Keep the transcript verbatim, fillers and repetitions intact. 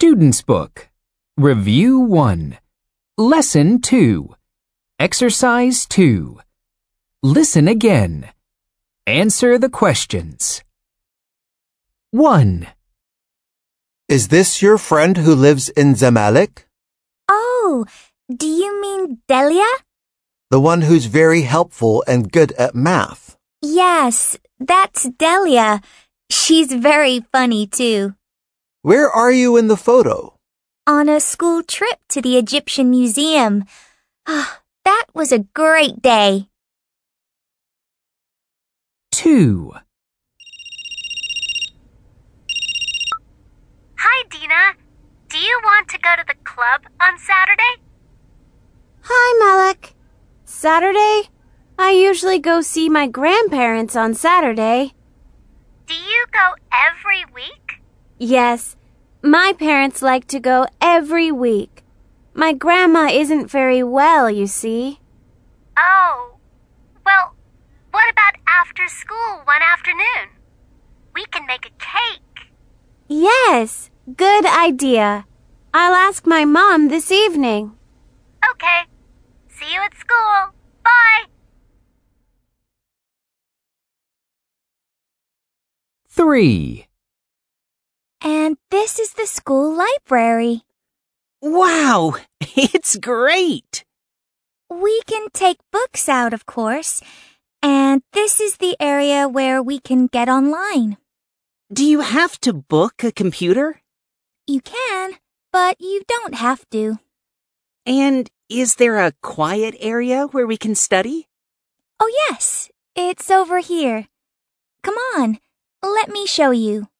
Student's Book. Review one. Lesson two. Exercise two. Listen again. Answer the questions. one. Is this your friend who lives in Zamalek? Oh, do you mean Delia? The one who's very helpful and good at math. Yes, that's Delia. She's very funny too. Where are you in the photo? On a school trip to the Egyptian Museum. Ah, that was a great day. two. Hi, Dina. Do you want to go to the club on Saturday? Hi, Malak. Saturday? I usually go see my grandparents on Saturday. Do you go every week? Yes, my parents like to go every week. My grandma isn't very well, you see. Oh, well, what about after school one afternoon? We can make a cake. Yes, good idea. I'll ask my mom this evening. Okay. See you at school. Bye. three. And this is the school library. Wow, it's great! We can take books out, of course. And this is the area where we can get online. Do you have to book a computer? You can, but you don't have to. And is there a quiet area where we can study? Oh, yes, it's over here. Come on, let me show you.